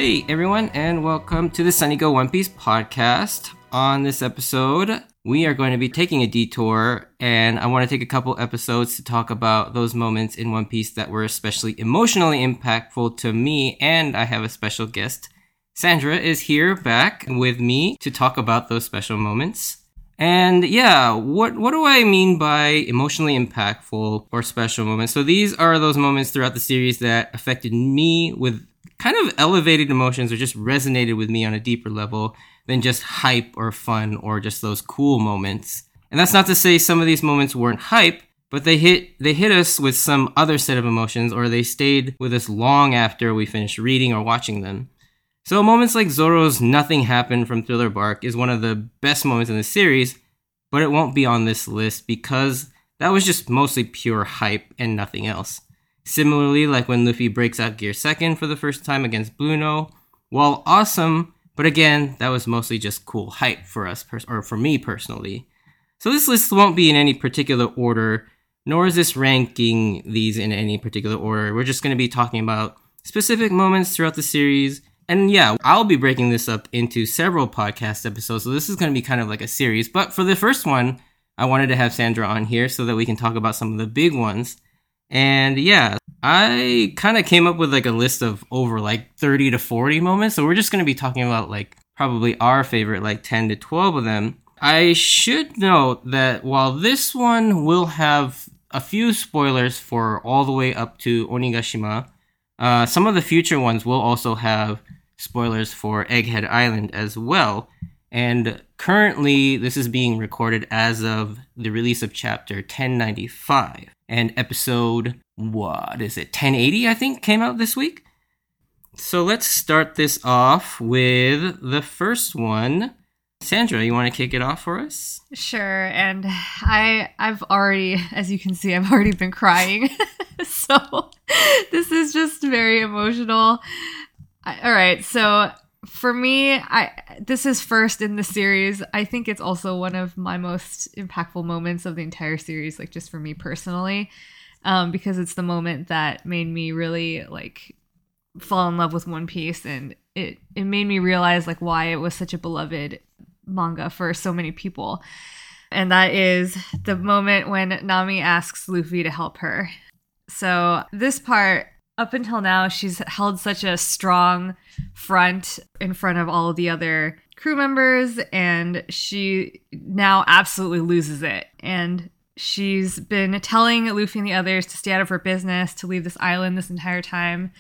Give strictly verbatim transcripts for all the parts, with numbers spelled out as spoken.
Hey everyone, and welcome to the Sunny Go One Piece podcast. On this episode, we are going to be taking a detour, and I want to take a couple episodes to talk about those moments in One Piece that were especially emotionally impactful to me, and I have a special guest. Sandra is here back with me to talk about those special moments. And yeah, what what do I mean by emotionally impactful or special moments? So these are those moments throughout the series that affected me with kind of elevated emotions or just resonated with me on a deeper level than just hype or fun or just those cool moments. And that's not to say some of these moments weren't hype, but they hit they hit us with some other set of emotions, or they stayed with us long after we finished reading or watching them. So moments like Zoro's Nothing Happened from Thriller Bark is one of the best moments in the series, but it won't be on this list because that was just mostly pure hype and nothing else. Similarly, like when Luffy breaks out Gear Second for the first time against Blueno, while awesome, but again, that was mostly just cool hype for us, pers- or for me personally. So this list won't be in any particular order, nor is this ranking these in any particular order. We're just going to be talking about specific moments throughout the series. And yeah, I'll be breaking this up into several podcast episodes, so this is going to be kind of like a series. But for the first one, I wanted to have Sandra on here so that we can talk about some of the big ones. And yeah, I kind of came up with like a list of over like thirty to forty moments. So we're just going to be talking about like probably our favorite, like ten to twelve of them. I should note that while this one will have a few spoilers for all the way up to Onigashima, uh, some of the future ones will also have spoilers for Egghead Island as well. And currently, this is being recorded as of the release of chapter ten ninety-five. And episode, what is it, ten eighty, I think, came out this week? So let's start this off with the first one. Sandra, you want to kick it off for us? Sure, and I, I've already, as you can see, I've already been crying. So this is just very emotional. I, all right, so for me, I this is first in the series. I think it's also one of my most impactful moments of the entire series, like just for me personally, um, because it's the moment that made me really like fall in love with One Piece, and it it made me realize like why it was such a beloved manga for so many people. And that is the moment when Nami asks Luffy to help her. So this part, up until now, she's held such a strong front in front of all of the other crew members, and she now absolutely loses it. And she's been telling Luffy and the others to stay out of her business, to leave this island this entire time.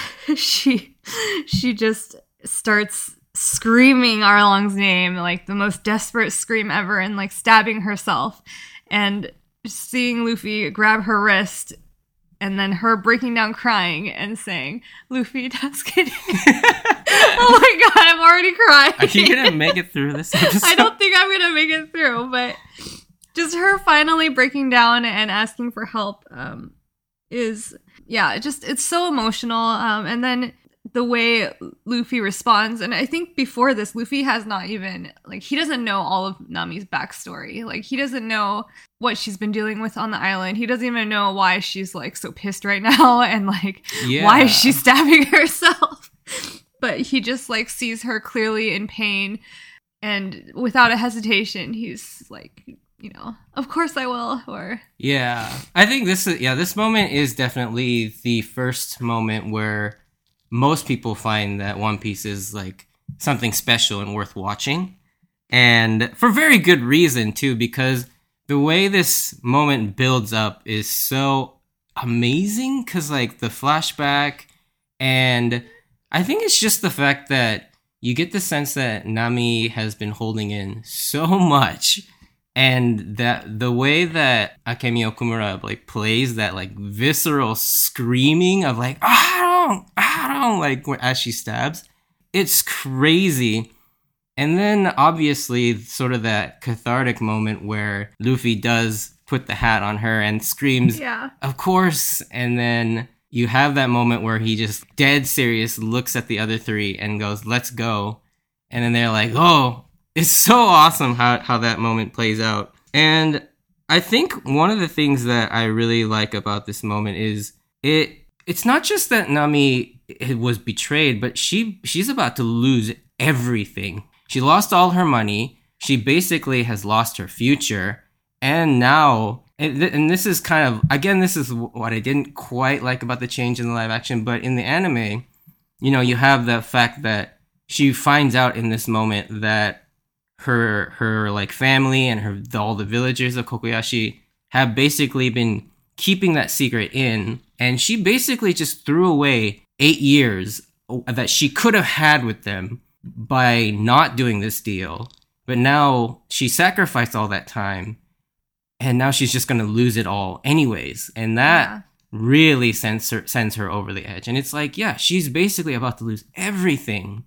she she just starts screaming Arlong's name, like the most desperate scream ever, and like stabbing herself. And seeing Luffy grab her wrist, and then her breaking down crying and saying, Luffy, just kidding. Oh my god, I'm already crying. Are you going to make it through this episode? I don't think I'm going to make it through, but just her finally breaking down and asking for help um, is, yeah, just, it's so emotional. Um, and then the way Luffy responds, and I think before this, Luffy has not even, like, he doesn't know all of Nami's backstory. Like, he doesn't know what she's been dealing with on the island. He doesn't even know why she's, like, so pissed right now, and, like, yeah. why is she stabbing herself? But he just, like, sees her clearly in pain, and without a hesitation, he's, like, you know, of course I will, or... Yeah, I think this is, yeah, this moment is definitely the first moment where most people find that One Piece is like something special and worth watching. And for very good reason too, because the way this moment builds up is so amazing. Cause like the flashback, and I think it's just the fact that you get the sense that Nami has been holding in so much. And that the way that Akemi Okumura like plays that like visceral screaming of like, I don't, I don't, like as she stabs, it's crazy. And then obviously sort of that cathartic moment where Luffy does put the hat on her and screams, yeah, of course. And then you have that moment where he just dead serious looks at the other three and goes, let's go. And then they're like, oh, it's so awesome how, how that moment plays out. And I think one of the things that I really like about this moment is it it's not just that Nami was betrayed, but she she's about to lose everything. She lost all her money. She basically has lost her future. And now, and, th- and this is kind of, again, this is what I didn't quite like about the change in the live action, but in the anime, you know, you have the fact that she finds out in this moment that her, her like family and her, all the villagers of Kokoyashi have basically been keeping that secret in. And she basically just threw away eight years that she could have had with them by not doing this deal. But now she sacrificed all that time. And now she's just going to lose it all anyways. And that yeah. really sends her, sends her over the edge. And it's like, yeah, she's basically about to lose everything.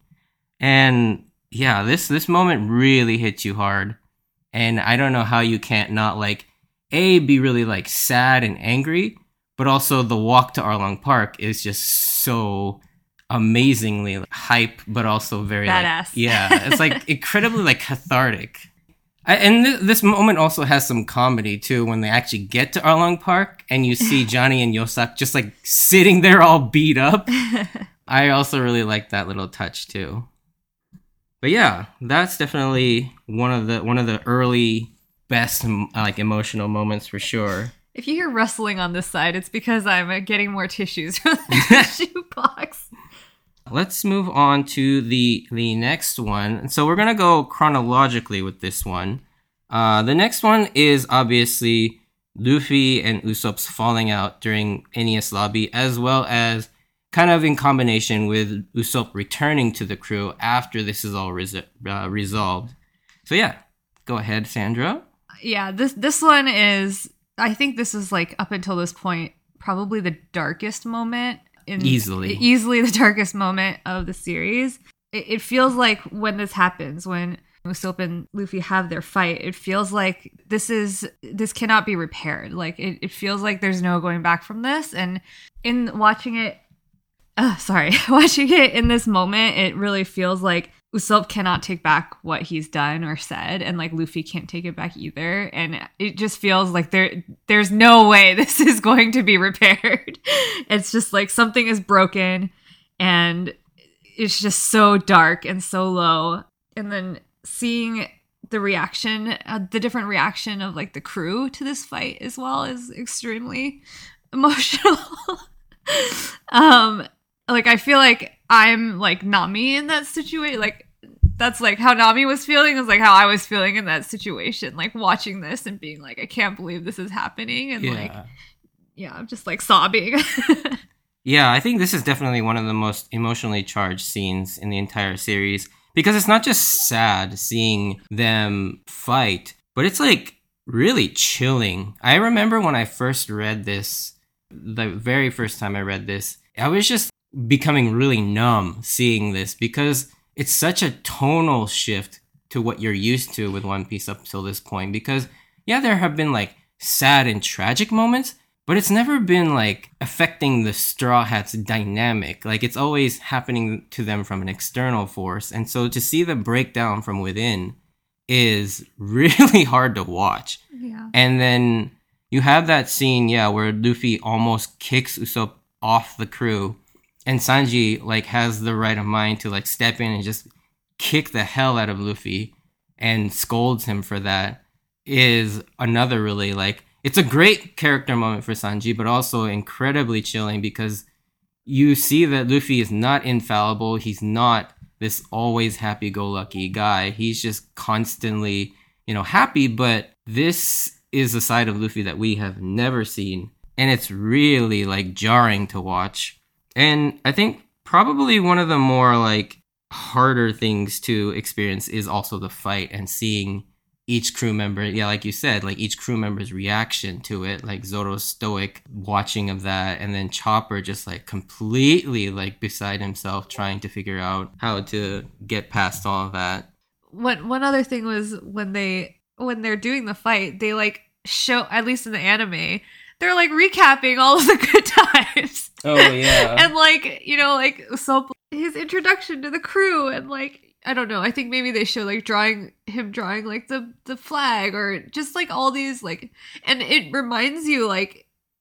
And yeah, this, this moment really hits you hard. And I don't know how you can't not like, A, be really like sad and angry, but also the walk to Arlong Park is just so amazingly like, hype, but also very badass. Like, yeah, it's like incredibly like cathartic. I, and th- this moment also has some comedy too when they actually get to Arlong Park and you see Johnny and Yosak just like sitting there all beat up. I also really like that little touch too. But yeah, that's definitely one of the one of the early best like emotional moments for sure. If you hear rustling on this side, it's because I'm uh, getting more tissues from the tissue box. Let's move on to the the next one. So we're gonna go chronologically with this one. Uh, the next one is obviously Luffy and Usopp's falling out during Enies Lobby, as well as kind of in combination with Usopp returning to the crew after this is all res- uh, resolved. So yeah, go ahead, Sandra. Yeah, this this one is. I think this is like up until this point probably the darkest moment. In, easily easily the darkest moment of the series. It, it feels like when this happens, when Usopp and Luffy have their fight, it feels like this is this cannot be repaired. Like it, it feels like there's no going back from this. And in watching it uh, sorry watching it in this moment, it really feels like Usopp cannot take back what he's done or said, and like Luffy can't take it back either. And it just feels like there there's no way this is going to be repaired. It's just like something is broken, and it's just so dark and so low. And then seeing the reaction, uh, the different reaction of like the crew to this fight as well is extremely emotional. um, like I feel like I'm like Nami in that situation. Like that's like how Nami was feeling is like how I was feeling in that situation. Like watching this and being like, I can't believe this is happening. And yeah. like, yeah, I'm just like sobbing. Yeah, I think this is definitely one of the most emotionally charged scenes in the entire series because it's not just sad seeing them fight, but it's like really chilling. I remember when I first read this, the very first time I read this, I was just becoming really numb seeing this because it's such a tonal shift to what you're used to with One Piece up till this point. Because, yeah, there have been like sad and tragic moments, but it's never been like affecting the Straw Hats dynamic. Like it's always happening to them from an external force. And so to see the breakdown from within is really hard to watch. Yeah. And then you have that scene, yeah, where Luffy almost kicks Usopp off the crew. And Sanji, like, has the right of mind to, like, step in and just kick the hell out of Luffy and scolds him for that is another really, like, it's a great character moment for Sanji, but also incredibly chilling because you see that Luffy is not infallible. He's not this always happy-go-lucky guy. He's just constantly, you know, happy, but this is a side of Luffy that we have never seen. And it's really, like, jarring to watch. And I think probably one of the more like harder things to experience is also the fight and seeing each crew member, yeah, like you said, like each crew member's reaction to it, like Zoro's stoic watching of that, and then Chopper just like completely like beside himself trying to figure out how to get past all of that. One one other thing was when they when they're doing the fight, they like show, at least in the anime, they're like recapping all of the good times. Oh yeah. And like, you know, like so his introduction to the crew and like I don't know, I think maybe they show like drawing him drawing like the the flag or just like all these like, and it reminds you like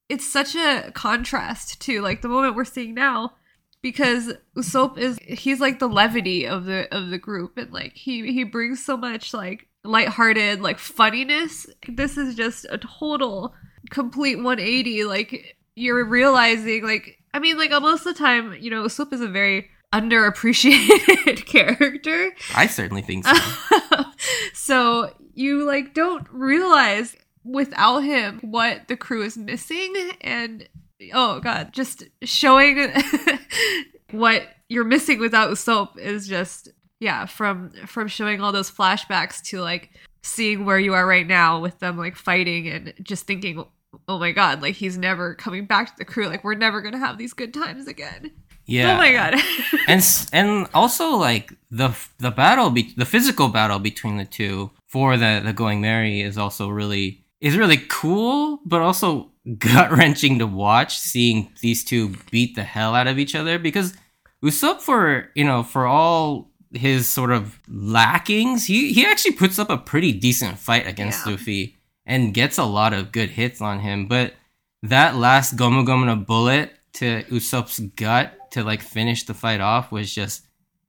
it's such a contrast to like the moment we're seeing now, because Usopp is he's like the levity of the of the group, and like he he brings so much like lighthearted like funniness. This is just a total complete one eighty. Like you're realizing like I mean like most of the time, you know, Usopp is a very underappreciated character. I certainly think so. So you like don't realize without him what the crew is missing, and oh god, just showing what you're missing without Usopp is just yeah, from from showing all those flashbacks to like seeing where you are right now with them like fighting and just thinking, oh my god, like he's never coming back to the crew, like we're never gonna have these good times again. Yeah. Oh my god. and and also like the the battle be- the physical battle between the two for the the Going Merry is also really is really cool, but also gut-wrenching to watch, seeing these two beat the hell out of each other, because Usopp, for you know, for all his sort of lackings, he he actually puts up a pretty decent fight against yeah. Luffy and gets a lot of good hits on him. But that last Gomu Gomu no bullet to Usopp's gut to like finish the fight off was just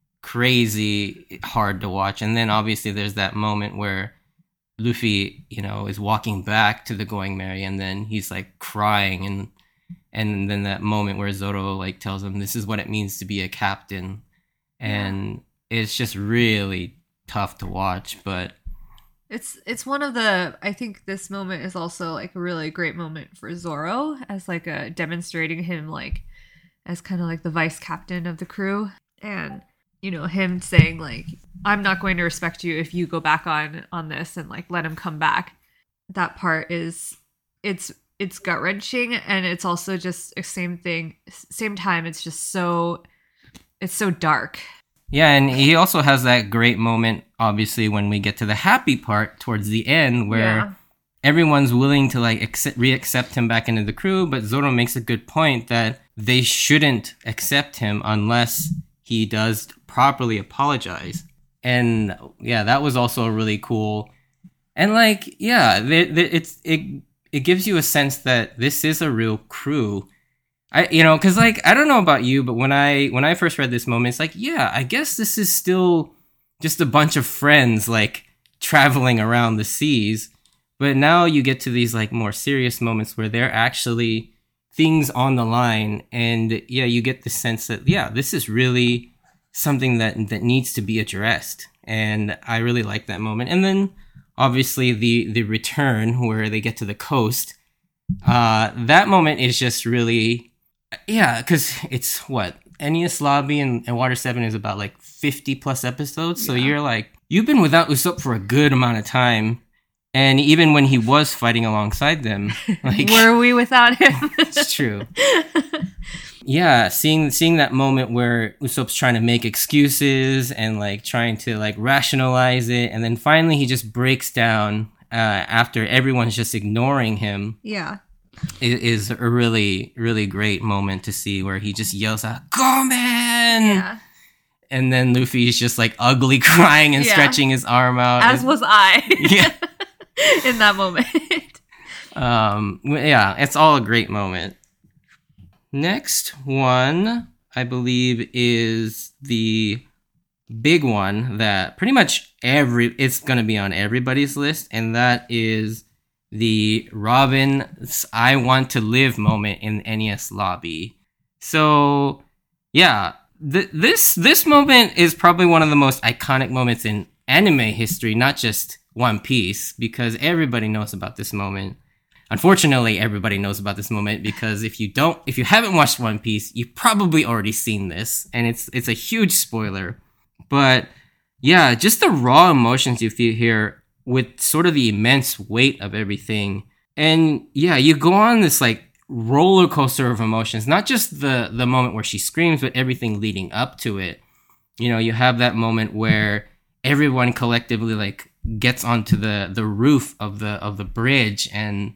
crazy hard to watch. And then obviously there's that moment where Luffy, you know, is walking back to the Going Merry, and then he's like crying, and and then that moment where Zoro like tells him this is what it means to be a captain, and yeah. it's just really tough to watch. But it's it's one of the I think this moment is also like a really great moment for Zoro as like a demonstrating him like as kind of like the vice captain of the crew, and you know, him saying like, I'm not going to respect you if you go back on on this, and like let him come back. That part is it's it's gut wrenching, and it's also just a same thing same time it's just so it's so dark. Yeah, and he also has that great moment obviously when we get to the happy part towards the end, where yeah. everyone's willing to like accept, re-accept him back into the crew, but Zoro makes a good point that they shouldn't accept him unless he does properly apologize. And yeah, that was also really cool. And like, yeah, they, they, it's it it gives you a sense that this is a real crew. I you know, because like I don't know about you, but when I when I first read this moment, it's like, yeah, I guess this is still just a bunch of friends like traveling around the seas. But now you get to these like more serious moments where they're actually things on the line, and yeah, you get the sense that yeah, this is really something that that needs to be addressed, and I really like that moment. And then obviously the the return where they get to the coast, uh that moment is just really yeah, because it's what Enies Lobby and, and Water seven is about like fifty plus episodes, so yeah. You're like you've been without Usopp for a good amount of time, and even when he was fighting alongside them, like were we without him? It's true. Yeah, seeing seeing that moment where Usopp's trying to make excuses and like trying to like rationalize it, and then finally he just breaks down uh, after everyone's just ignoring him. Yeah, it is a really really great moment to see where he just yells out, "Go, man!" Yeah, and then Luffy's just like ugly crying and yeah. stretching his arm out. As and, was I. Yeah, in that moment. um, yeah, it's all a great moment. Next one, I believe, is the big one that pretty much every it's going to be on everybody's list, and that is the Robin's I want to live moment in Enies Lobby. So, yeah, th- this this moment is probably one of the most iconic moments in anime history, not just One Piece, because everybody knows about this moment. Unfortunately, everybody knows about this moment because if you don't, if you haven't watched One Piece, you've probably already seen this, and it's it's a huge spoiler. But yeah, just the raw emotions you feel here with sort of the immense weight of everything, and yeah, you go on this like roller coaster of emotions. Not just the the moment where she screams, but everything leading up to it. You know, you have that moment where everyone collectively like gets onto the the roof of the of the bridge, and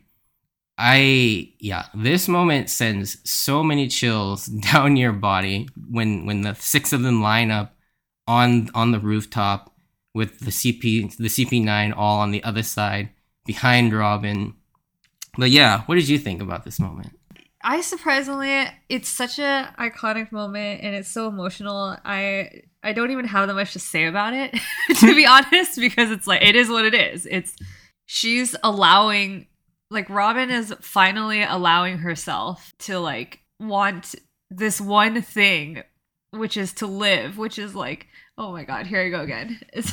I, yeah, this moment sends so many chills down your body when, when the six of them line up on, on the rooftop with the C P, the C P nine all on the other side behind Robin. But yeah, what did you think about this moment? I surprisingly, it's such a iconic moment and it's so emotional. I I don't even have that much to say about it, to be honest, because it's like, it is what it is. It's, she's allowing, like, Robin is finally allowing herself to, like, want this one thing, which is to live, which is like, oh my god, here I go again. It's,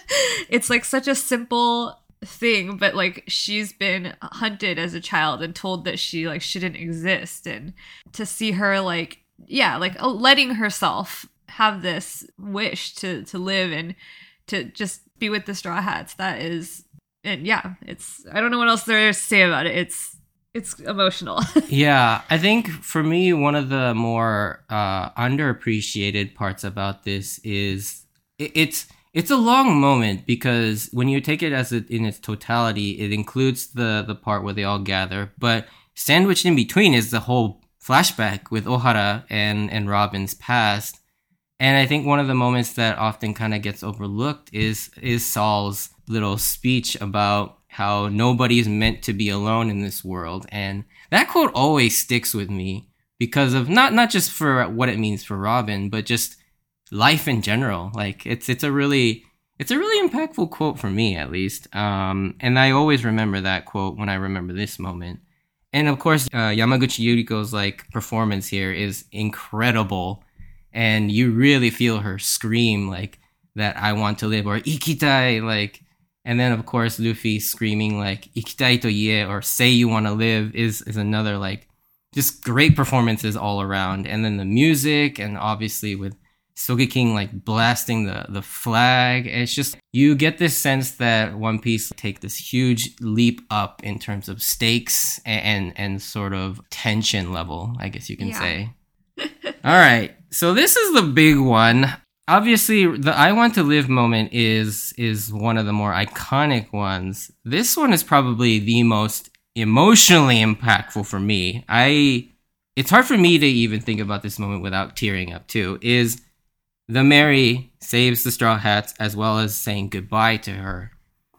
it's like such a simple thing, but like she's been hunted as a child and told that she like shouldn't exist, and to see her like, yeah, like letting herself have this wish to to live and to just be with the Straw Hats, that is, and yeah, it's, I don't know what else there is to say about it. It's it's emotional. Yeah, I think for me, one of the more uh, underappreciated parts about this is it, it's it's a long moment, because when you take it as a, in its totality, it includes the the part where they all gather, but sandwiched in between is the whole flashback with Ohara and and Robin's past. And I think one of the moments that often kind of gets overlooked is is Saul's little speech about how nobody's meant to be alone in this world. And that quote always sticks with me because of not not just for what it means for Robin, but just life in general. Like it's it's a really it's a really impactful quote for me, at least. Um, and I always remember that quote when I remember this moment. And of course, uh, Yamaguchi Yuriko's like performance here is incredible. And you really feel her scream like that, I want to live, or ikitai, like, and then of course Luffy screaming like ikitai to ie, or say you want to live, is is another like just great performances all around. And then the music, and obviously with Sogeking like blasting the the flag, it's just, you get this sense that One Piece take this huge leap up in terms of stakes and and, and sort of tension level, I guess you can Yeah. say. All right, so this is the big one. Obviously, the I want to live moment is is one of the more iconic ones. This one is probably the most emotionally impactful for me. I it's hard for me to even think about this moment without tearing up too. Is the Mary saves the Straw Hats as well as saying goodbye to her.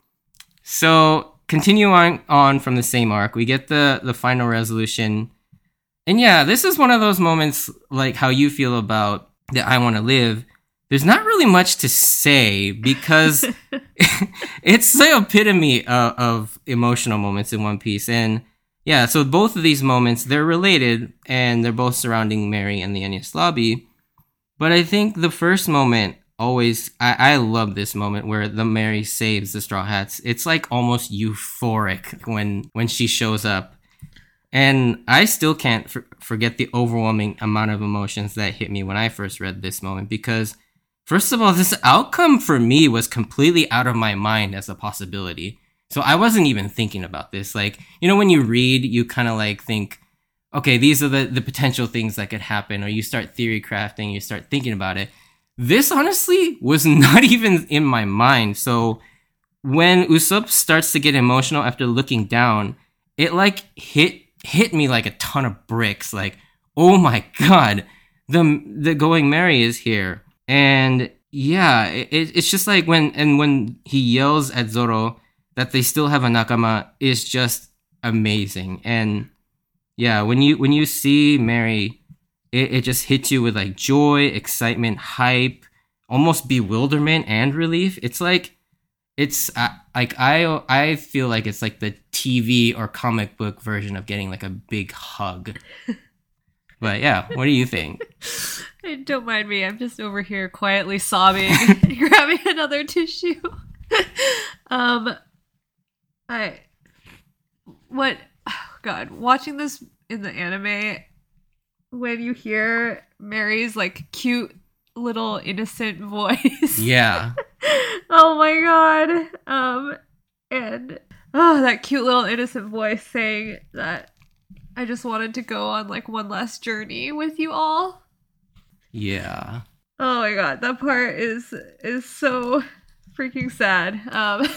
So continue on on from the same arc. We get the the final resolution. And yeah, this is one of those moments like how you feel about the I want to live. There's not really much to say because it's the epitome of, of emotional moments in One Piece. And yeah, so both of these moments, they're related and they're both surrounding Mary and the Enies Lobby. But I think the first moment always, I, I love this moment where the Mary saves the Straw Hats. It's like almost euphoric when, when she shows up. And I still can't for- forget the overwhelming amount of emotions that hit me when I first read this moment, because first of all, this outcome for me was completely out of my mind as a possibility. So I wasn't even thinking about this. Like, you know, when you read, you kind of like think, okay, these are the, the potential things that could happen, or you start theory crafting, you start thinking about it. This honestly was not even in my mind. So when Usopp starts to get emotional after looking down, it like hit hit me like a ton of bricks. Like, oh my god, the the Going Merry is here. And yeah, it, it's just like when and when he yells at Zoro that they still have a nakama is just amazing. And yeah, when you when you see Mary, it, it just hits you with like joy, excitement, hype, almost bewilderment and relief. It's like it's uh, like I I feel like it's like the T V or comic book version of getting like a big hug. But yeah, what do you think? Don't mind me. I'm just over here quietly sobbing, grabbing another tissue. um, I what? Oh God, watching this in the anime, when you hear Mary's like cute little innocent voice. Yeah. Oh my god. Um, and oh, that cute little innocent voice saying that I just wanted to go on like one last journey with you all. Yeah. Oh my god, that part is is so freaking sad. Um,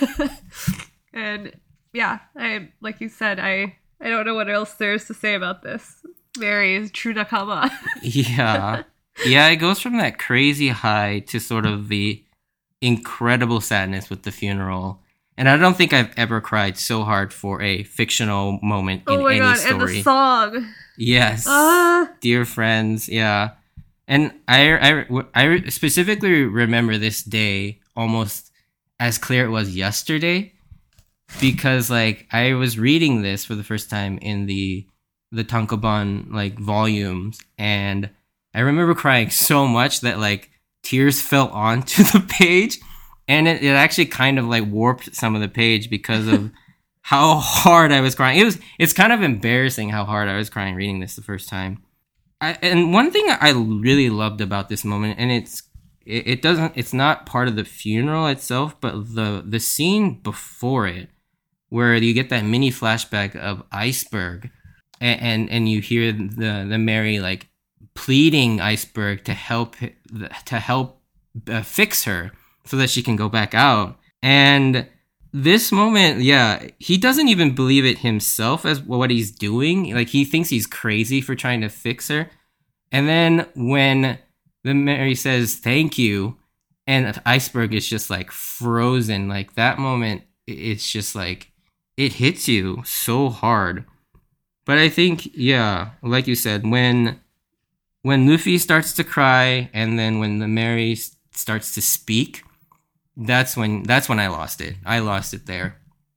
and yeah, I like you said, I I don't know what else there is to say about this. Mary is true nakama. Yeah. Yeah, it goes from that crazy high to sort of the incredible sadness with the funeral. And I don't think I've ever cried so hard for a fictional moment in oh my any god, story. and the song. Yes. Ah. Dear friends, yeah. And I, I, I specifically remember this day almost as clear it was yesterday, because like I was reading this for the first time in the the Tankobon like volumes, and I remember crying so much that like tears fell onto the page, and it, it actually kind of like warped some of the page because of how hard I was crying. It was it's kind of embarrassing how hard I was crying reading this the first time. I, and one thing I really loved about this moment, and it's it, it doesn't it's not part of the funeral itself, but the the scene before it, where you get that mini flashback of Iceberg, and and, and you hear the the Mary like pleading Iceberg to help to help uh, fix her so that she can go back out. And this moment, yeah, he doesn't even believe it himself as what he's doing. Like, he thinks he's crazy for trying to fix her. And then when the Mary says thank you, and Iceberg is just like frozen, like that moment, it's just like it hits you so hard. But I think, yeah, like you said, when when Luffy starts to cry, and then when the Mary starts to speak, that's when that's when I lost it. I lost it there.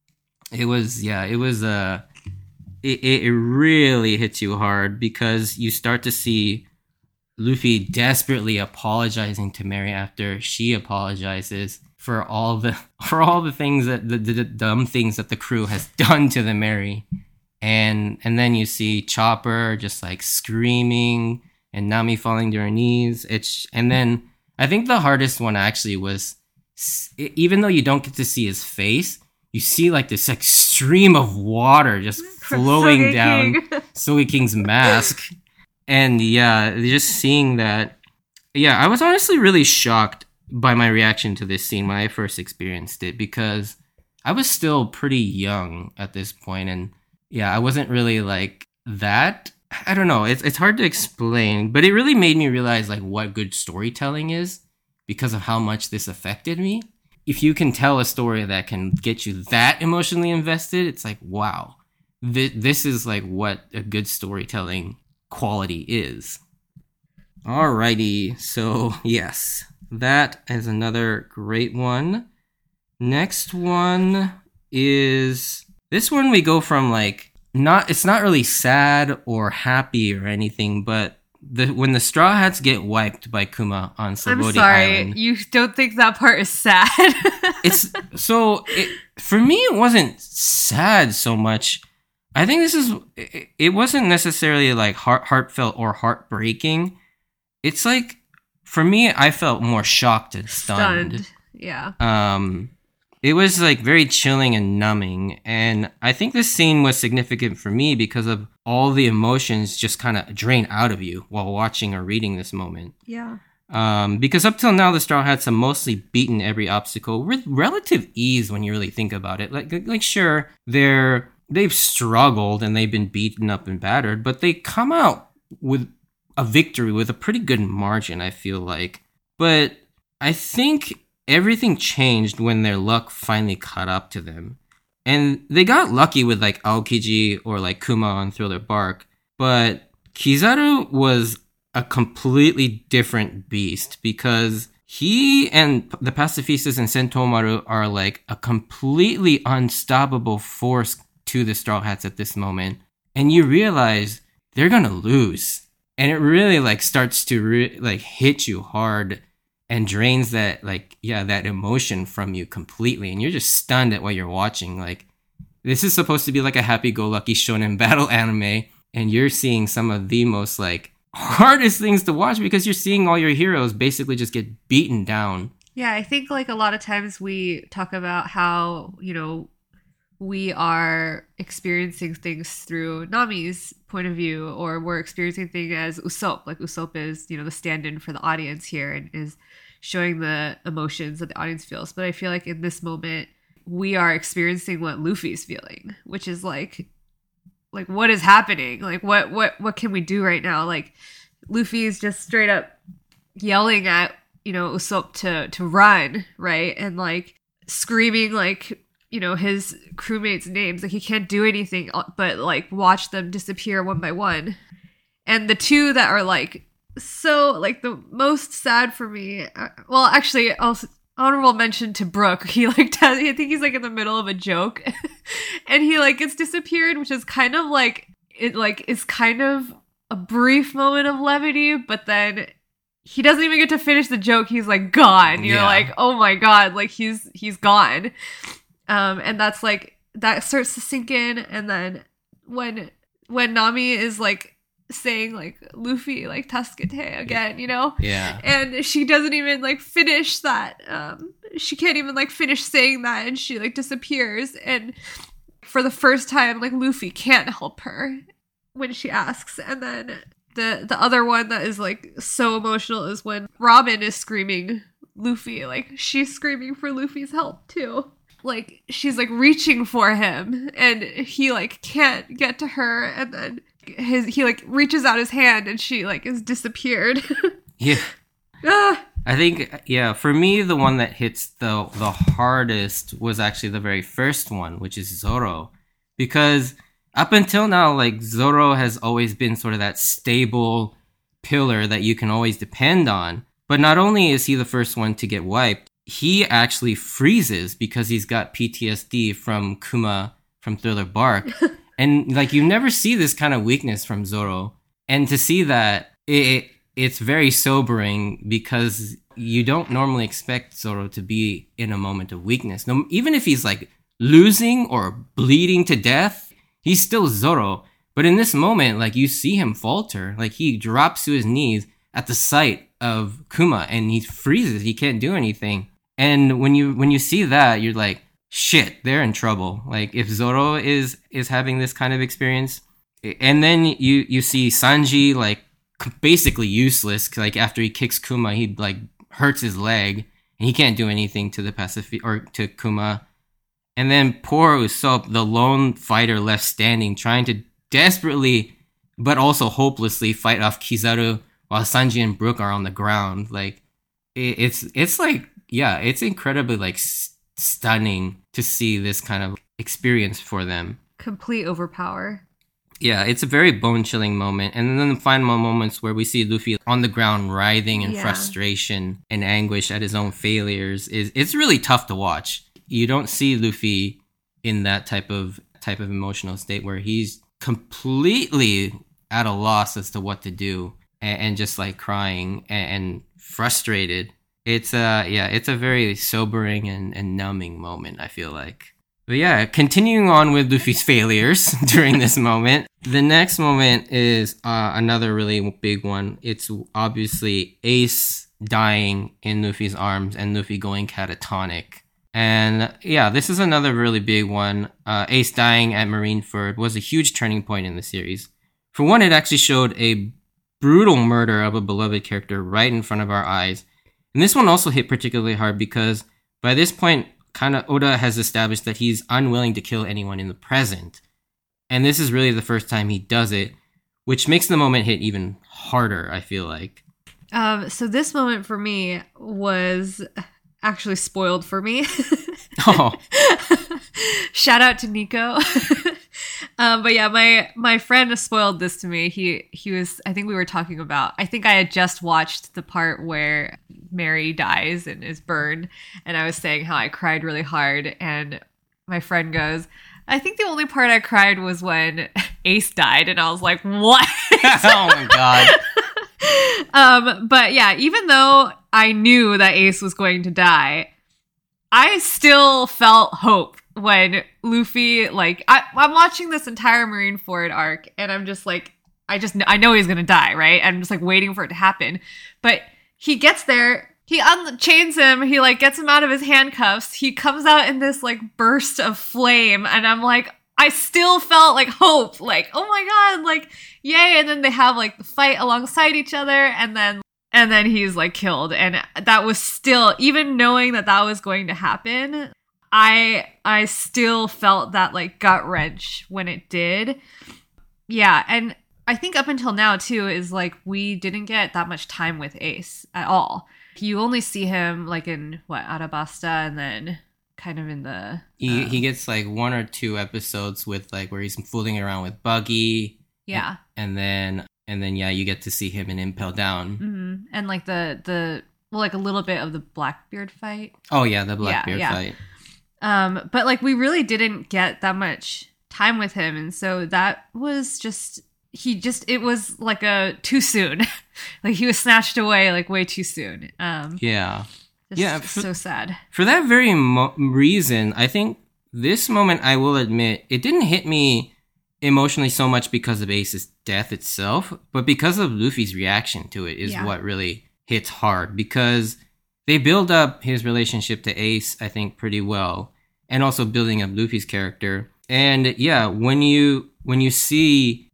It was yeah, it was uh it it really hits you hard, because you start to see Luffy desperately apologizing to Mary after she apologizes for all the for all the things that the, the, the dumb things that the crew has done to the Mary. And and then you see Chopper just like screaming, and Nami falling to her knees. It's and then I think the hardest one actually was, even though you don't get to see his face, you see like this like stream of water just flowing Soge down King. Soge King's mask. And yeah, just seeing that, yeah, I was honestly really shocked by my reaction to this scene when I first experienced it, because I was still pretty young at this point, and yeah, I wasn't really like that. I don't know, it's it's hard to explain, but it really made me realize like what good storytelling is, because of how much this affected me. If you can tell a story that can get you that emotionally invested, it's like, wow, th- this is like what a good storytelling quality is. Alrighty, so yes, that is another great one. Next one is, this one we go from like, not it's not really sad or happy or anything, but the when the Straw Hats get wiped by Kuma on Slobodi I'm sorry, Island. you don't think that part is sad? It's so it, for me it wasn't sad so much. I think this is it, it wasn't necessarily like heart heartfelt or heartbreaking. It's like, for me, I felt more shocked and stunned. Stunned. Yeah. Um It was like very chilling and numbing, and I think this scene was significant for me because of all the emotions just kind of drain out of you while watching or reading this moment. Yeah. Um, because up till now, the Straw Hats have mostly beaten every obstacle with relative ease when you really think about it. Like, like sure, they're they've struggled and they've been beaten up and battered, but they come out with a victory with a pretty good margin, I feel like. But I think everything changed when their luck finally caught up to them. And they got lucky with like Aokiji or like Kuma on Thriller Bark, but Kizaru was a completely different beast, because he and the Pacifistas and Sentomaru are like a completely unstoppable force to the Straw Hats at this moment. And you realize they're gonna lose. And it really like starts to re- like hit you hard and drains that, like, yeah, that emotion from you completely. And you're just stunned at what you're watching. Like, this is supposed to be like a happy-go-lucky shonen battle anime, and you're seeing some of the most, like, hardest things to watch, because you're seeing all your heroes basically just get beaten down. Yeah, I think, like, a lot of times we talk about how, you know, we are experiencing things through Nami's point of view, or we're experiencing things as Usopp. Like, Usopp is, you know, the stand-in for the audience here and is showing the emotions that the audience feels. But I feel like in this moment, we are experiencing what Luffy's feeling, which is like, like what is happening? Like, what, what, what can we do right now? Like, Luffy is just straight up yelling at, you know, Usopp to, to run, right? And like screaming, like, you know, his crewmates' names. Like, he can't do anything but, like, watch them disappear one by one. And the two that are, like, so, like, the most sad for me, uh, well, actually, also, honorable mention to Brook. He, like, does, I think he's, like, in the middle of a joke. And he, like, gets disappeared, which is kind of, like, it, like, is kind of a brief moment of levity, but then he doesn't even get to finish the joke. He's, like, gone. You're yeah. like, oh my god, like, he's, he's gone. Um, and that's, like, that starts to sink in, and then when, when Nami is, like, saying, like, Luffy, like, Tasukete again, you know? Yeah. And she doesn't even, like, finish that. Um, she can't even, like, finish saying that, and she, like, disappears. And for the first time, like, Luffy can't help her when she asks. And then the the other one that is, like, so emotional is when Robin is screaming Luffy. Like, she's screaming for Luffy's help, too. Like, she's, like, reaching for him, and he, like, can't get to her, and then his he, like, reaches out his hand, and she, like, is disappeared. Yeah. Ah. I think, yeah, for me, the one that hits the the hardest was actually the very first one, which is Zoro. Because up until now, like, Zoro has always been sort of that stable pillar that you can always depend on. But not only is he the first one to get wiped, he actually freezes because he's got P T S D from Kuma from Thriller Bark. And, like, you never see this kind of weakness from Zoro. And to see that, it it's very sobering because you don't normally expect Zoro to be in a moment of weakness. No, even if he's, like, losing or bleeding to death, he's still Zoro. But in this moment, like, you see him falter. Like, he drops to his knees at the sight of Kuma and he freezes. He can't do anything. And when you when you see that, you're like, shit, they're in trouble. Like, if Zoro is is having this kind of experience, and then you you see Sanji, like, basically useless. Like, after he kicks Kuma, he, like, hurts his leg and he can't do anything to the Pacific or to Kuma. And then poor Usopp, the lone fighter left standing, trying to desperately but also hopelessly fight off Kizaru while Sanji and Brook are on the ground. Like, it, it's it's like, yeah, it's incredibly, like, st- stunning to see this kind of experience for them. Complete overpower. Yeah, it's a very bone-chilling moment. And then the final moments where we see Luffy on the ground writhing in Yeah. frustration and anguish at his own failures is it's really tough to watch. You don't see Luffy in that type of type of emotional state where he's completely at a loss as to what to do and, and just, like, crying and, and frustrated. It's uh yeah, it's a very sobering and, and numbing moment, I feel like. But yeah, continuing on with Luffy's failures during this moment, the next moment is uh, another really big one. It's obviously Ace dying in Luffy's arms and Luffy going catatonic. And yeah, this is another really big one. Uh, Ace dying at Marineford was a huge turning point in the series. For one, it actually showed a brutal murder of a beloved character right in front of our eyes. And this one also hit particularly hard because by this point, kind of Oda has established that he's unwilling to kill anyone in the present. And this is really the first time he does it, which makes the moment hit even harder, I feel like. Um, so this moment for me was actually spoiled for me. Oh. Shout out to Nico. um, but yeah, my my friend spoiled this to me. He he was, I think we were talking about, I think I had just watched the part where Mary dies and is burned, and I was saying how I cried really hard, and my friend goes, I think the only part I cried was when Ace died, and I was like, what? Oh my god. Um, but yeah, even though I knew that Ace was going to die, I still felt hope when Luffy, like, I, I'm watching this entire Marineford arc, and I'm just like, I just, I know he's gonna die, right? I'm just, like, waiting for it to happen. But he gets there, he unchains him, he, like, gets him out of his handcuffs, he comes out in this, like, burst of flame, and I'm like, I still felt, like, hope, like, oh my god, like, yay, and then they have, like, the fight alongside each other, and then, and then he's, like, killed, and that was still, even knowing that that was going to happen, I, I still felt that, like, gut wrench when it did. Yeah, and I think up until now, too, is, like, we didn't get that much time with Ace at all. You only see him, like, in, what, Arabasta, and then kind of in the... He um, he gets like one or two episodes with like where he's fooling around with Buggy. Yeah. And, and then and then yeah, you get to see him in Impel Down. Mm-hmm. And like the the well, like a little bit of the Blackbeard fight. Oh yeah, the Blackbeard yeah, yeah. fight. Um, but like we really didn't get that much time with him, and so that was just he just it was like a too soon. Like he was snatched away like way too soon. Um, yeah. Just Yeah, for, so sad. For that very mo- reason, I think this moment, I will admit, it didn't hit me emotionally so much because of Ace's death itself, but because of Luffy's reaction to it is Yeah. what really hits hard. Because they build up his relationship to Ace, I think, pretty well, and also building up Luffy's character. And yeah, when you when you see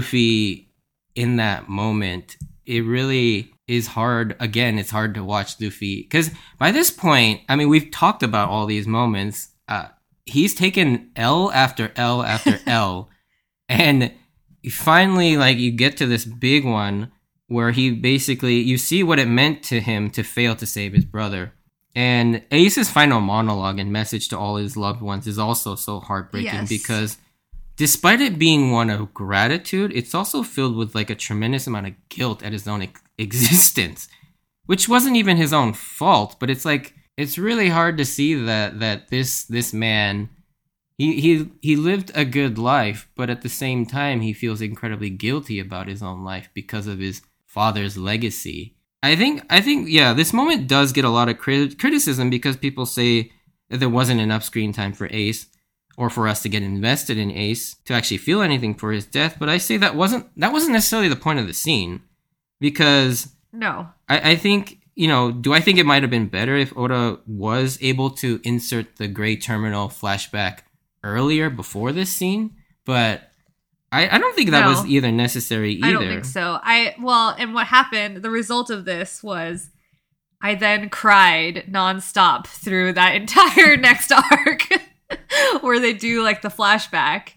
Luffy in that moment, it really is hard. Again, it's hard to watch Luffy because by this point, I mean, we've talked about all these moments. Uh, he's taken L after L after L, and finally, like, you get to this big one where he basically, you see what it meant to him to fail to save his brother. And Ace's final monologue and message to all his loved ones is also so heartbreaking Yes. because despite it being one of gratitude, it's also filled with like a tremendous amount of guilt at his own ex- existence, which wasn't even his own fault. But it's like it's really hard to see that that this this man he he he lived a good life, but at the same time he feels incredibly guilty about his own life because of his father's legacy. I think I think yeah, this moment does get a lot of crit- criticism because people say that there wasn't enough screen time for Ace, or for us to get invested in Ace to actually feel anything for his death. But I say that wasn't that wasn't necessarily the point of the scene, because No. I, I think, you know, do I think it might have been better if Oda was able to insert the Gray Terminal flashback earlier before this scene? But I, I don't think that No. was either necessary either. I don't think so. I well, and what happened, the result of this was I then cried nonstop through that entire next arc where they do like the flashback.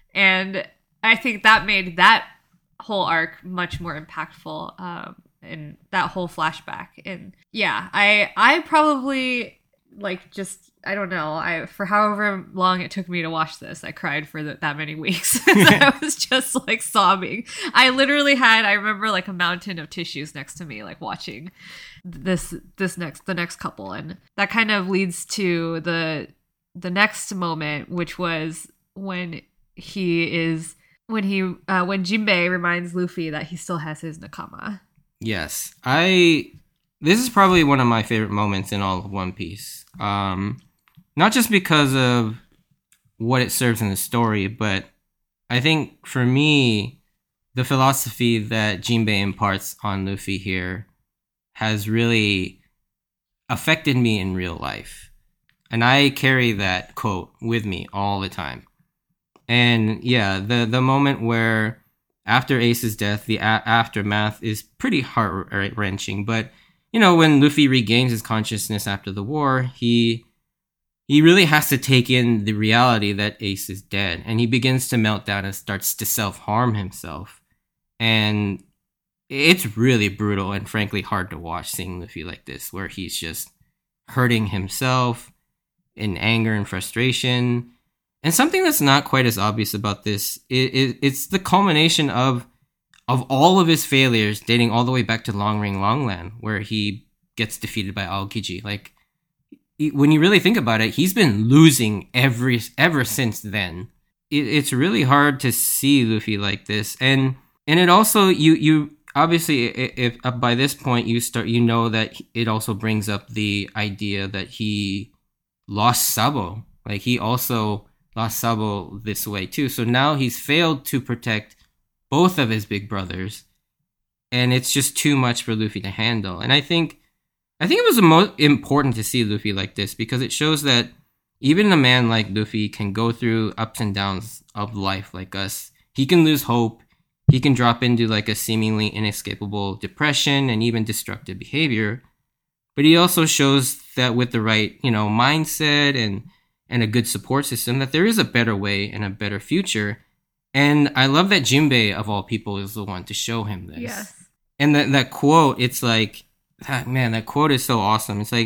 And I think that made that whole arc much more impactful. Um, and that whole flashback. And yeah, I I probably like just I don't know. I for however long it took me to watch this, I cried for the, that many weeks. I was just like sobbing. I literally had I remember like a mountain of tissues next to me, like watching this this next the next couple, and that kind of leads to the the next moment, which was when he is when he uh, when Jinbei reminds Luffy that he still has his nakama. Yes, I. This is probably one of my favorite moments in all of One Piece. Um, not just because of what it serves in the story, but I think for me, the philosophy that Jinbei imparts on Luffy here has really affected me in real life. And I carry that quote with me all the time. And yeah, the, the moment where after Ace's death, the a- aftermath is pretty heart-wrenching. But, you know, when Luffy regains his consciousness after the war, he he really has to take in the reality that Ace is dead. And he begins to melt down and starts to self-harm himself. And it's really brutal and frankly hard to watch seeing Luffy like this, where he's just hurting himself in anger and frustration. And something that's not quite as obvious about this, it, it, it's the culmination of of all of his failures, dating all the way back to Long Ring Longland, where he gets defeated by Aokiji. Like, he, when you really think about it, he's been losing every ever since then. It, it's really hard to see Luffy like this, and and it also you you obviously if, if by this point you start you know that it also brings up the idea that he lost Sabo. Like, he also lost Sabo this way too. So now he's failed to protect both of his big brothers, and it's just too much for Luffy to handle. And I think, I think it was the most important to see Luffy like this, because it shows that even a man like Luffy can go through ups and downs of life like us. He can lose hope. He can drop into like a seemingly inescapable depression and even destructive behavior. But he also shows that with the right, you know, mindset and and a good support system, that there is a better way and a better future. And I love that Jinbei, of all people, is the one to show him this. Yes. And that that quote, it's like, that, man, that quote is so awesome. It's like,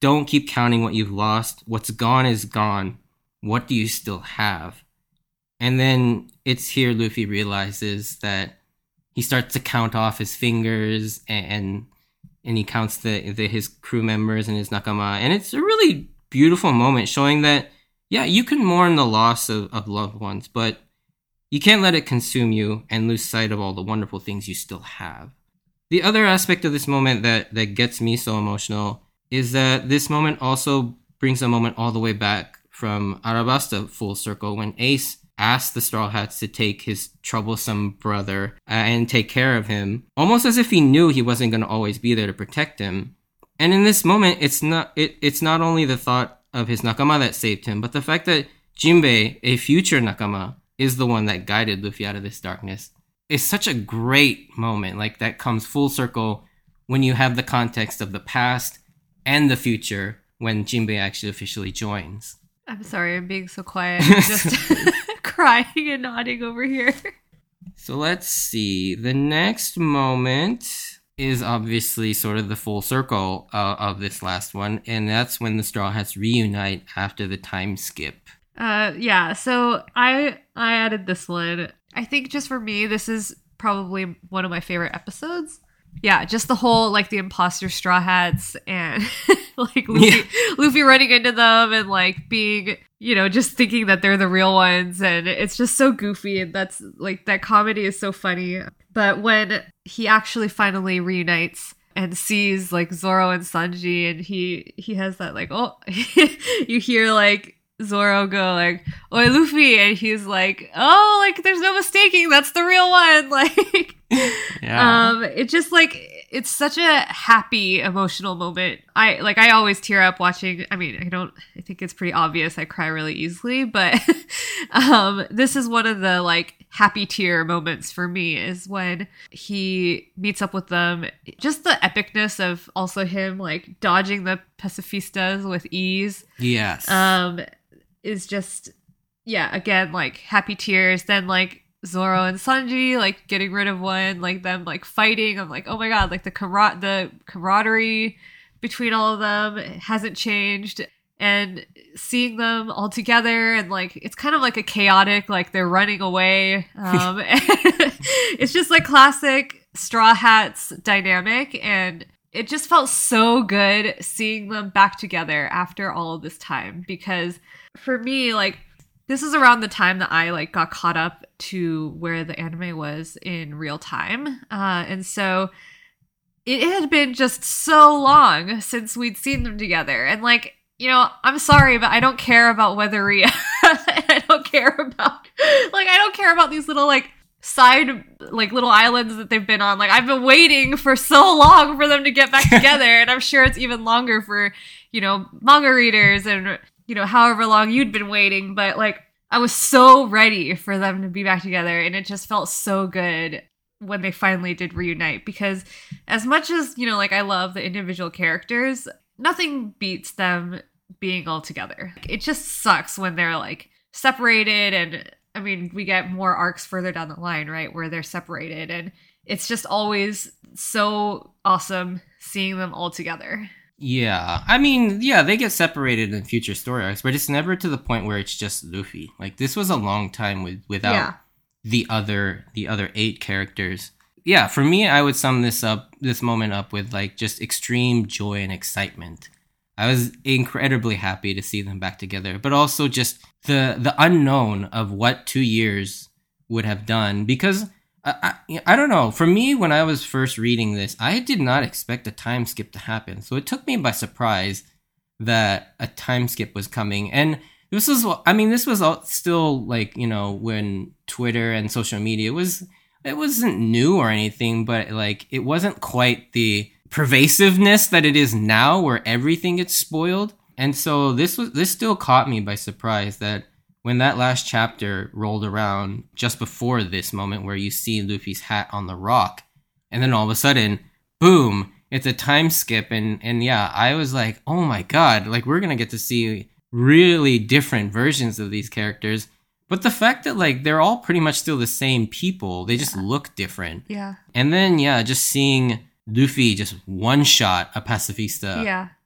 don't keep counting what you've lost. What's gone is gone. What do you still have? And then it's here Luffy realizes that he starts to count off his fingers and and he counts the, the his crew members and his nakama. And it's a really beautiful moment showing that, yeah, you can mourn the loss of, of loved ones, but you can't let it consume you and lose sight of all the wonderful things you still have. The other aspect of this moment that, that gets me so emotional is that this moment also brings a moment all the way back from Arabasta full circle when Ace asked the Straw Hats to take his troublesome brother and take care of him, almost as if he knew he wasn't going to always be there to protect him. And in this moment, it's not it, it's not only the thought of his nakama that saved him, but the fact that Jinbei, a future nakama, is the one that guided Luffy out of this darkness. It's such a great moment, like that comes full circle when you have the context of the past and the future when Jinbei actually officially joins. I'm sorry, I'm being so quiet. I'm just crying and nodding over here. So let's see. The next moment is obviously sort of the full circle uh, of this last one, and that's when the Straw Hats reunite after the time skip. Uh, yeah, so I I added this one. I think just for me, this is probably one of my favorite episodes. Yeah, just the whole, like, the imposter Straw Hats and, like, Luffy, yeah. Luffy running into them and, like, being, you know, just thinking that they're the real ones. And it's just so goofy. And that's, like, that comedy is so funny. But when he actually finally reunites and sees, like, Zoro and Sanji, and he, he has that, like, oh, you hear, like, Zoro go like, "Oi, Luffy," and he's like, "Oh, like there's no mistaking, that's the real one." Like, yeah. um, it just like it's such a happy, emotional moment. I like I always tear up watching. I mean, I don't. I think it's pretty obvious. I cry really easily, but um, this is one of the like happy tear moments for me. Is when he meets up with them. Just the epicness of also him like dodging the pacifistas with ease. Yes. Um. Is just, yeah, again, like, happy tears. Then, like, Zoro and Sanji, like, getting rid of one, like, them, like, fighting. I'm like, oh my god, like, the camar- the camaraderie between all of them hasn't changed. And seeing them all together, and, like, it's kind of like a chaotic, like, they're running away. Um, it's just, like, classic Straw Hats dynamic, and it just felt so good seeing them back together after all of this time, because for me, like, this is around the time that I, like, got caught up to where the anime was in real time. Uh, and so it had been just so long since we'd seen them together. And, like, you know, I'm sorry, but I don't care about Weatheria. I don't care about, like, I don't care about these little, like, side, like, little islands that they've been on. Like, I've been waiting for so long for them to get back together. And I'm sure it's even longer for, you know, manga readers and, you know, however long you'd been waiting, but like I was so ready for them to be back together, and it just felt so good when they finally did reunite, because as much as, you know, like I love the individual characters, nothing beats them being all together. It just sucks when they're like separated, and I mean, we get more arcs further down the line, right, where they're separated, and it's just always so awesome seeing them all together. Yeah, I mean, yeah, they get separated in future story arcs, but it's never to the point where it's just Luffy. Like, this was a long time with without yeah. the other the other eight characters. Yeah, for me, I would sum this up, this moment up with like just extreme joy and excitement. I was incredibly happy to see them back together, but also just the the unknown of what two years would have done, because I, I, I don't know. For me, when I was first reading this, I did not expect a time skip to happen. So it took me by surprise that a time skip was coming. And this was, I mean, this was all still like, you know, when Twitter and social media was, it wasn't new or anything, but like, it wasn't quite the pervasiveness that it is now where everything gets spoiled. And so this was, this still caught me by surprise that when that last chapter rolled around just before this moment where you see Luffy's hat on the rock, and then all of a sudden, boom, it's a time skip. And, and yeah, I was like, oh my god, like we're going to get to see really different versions of these characters. But the fact that like they're all pretty much still the same people, they just yeah. look different. Yeah. And then, yeah, just seeing Luffy just one shot a pacifista yeah.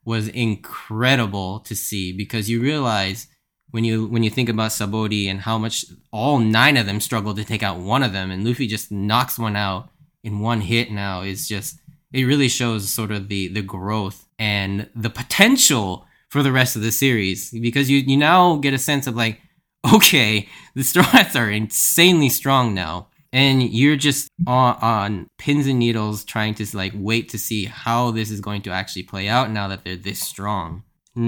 was incredible to see, because you realize when you when you think about Sabaody and how much all nine of them struggled to take out one of them, and Luffy just knocks one out in one hit now, is just, it really shows sort of the the growth and the potential for the rest of the series, because you you now get a sense of like, okay, the Straw Hats are insanely strong now, and you're just on, on pins and needles trying to like wait to see how this is going to actually play out now that they're this strong.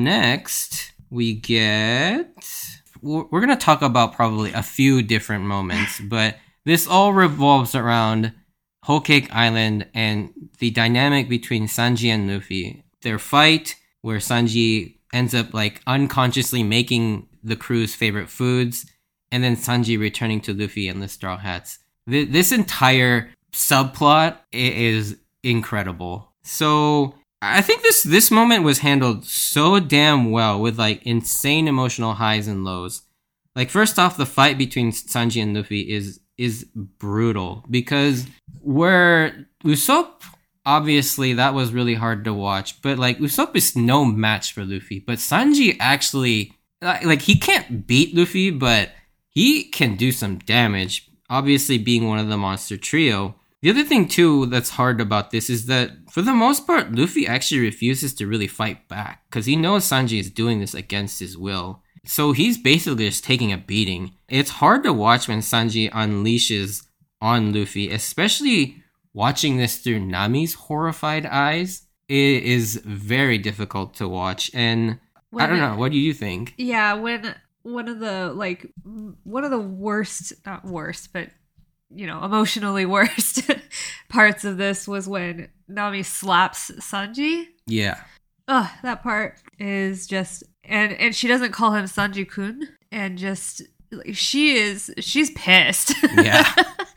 Next, we get, we're going to talk about probably a few different moments, but this all revolves around Whole Cake Island and the dynamic between Sanji and Luffy. Their fight, where Sanji ends up like unconsciously making the crew's favorite foods, and then Sanji returning to Luffy and the Straw Hats. Th- this entire subplot is incredible. So I think this this moment was handled so damn well, with like insane emotional highs and lows. Like, first off, the fight between Sanji and Luffy is is brutal, because where Usopp, obviously that was really hard to watch, but like Usopp is no match for Luffy, but Sanji actually, like, he can't beat Luffy, but he can do some damage, obviously being one of the monster trio. The other thing too that's hard about this is that for the most part, Luffy actually refuses to really fight back, because he knows Sanji is doing this against his will. So he's basically just taking a beating. It's hard to watch when Sanji unleashes on Luffy, especially watching this through Nami's horrified eyes. It is very difficult to watch, and when, I don't know, what do you think? Yeah, when one of the, like, one of the worst, not worst, but, you know, emotionally worst parts of this was when Nami slaps Sanji. Yeah. Ugh, that part is just, and and she doesn't call him Sanji-kun, and just, like, she is, she's pissed. Yeah.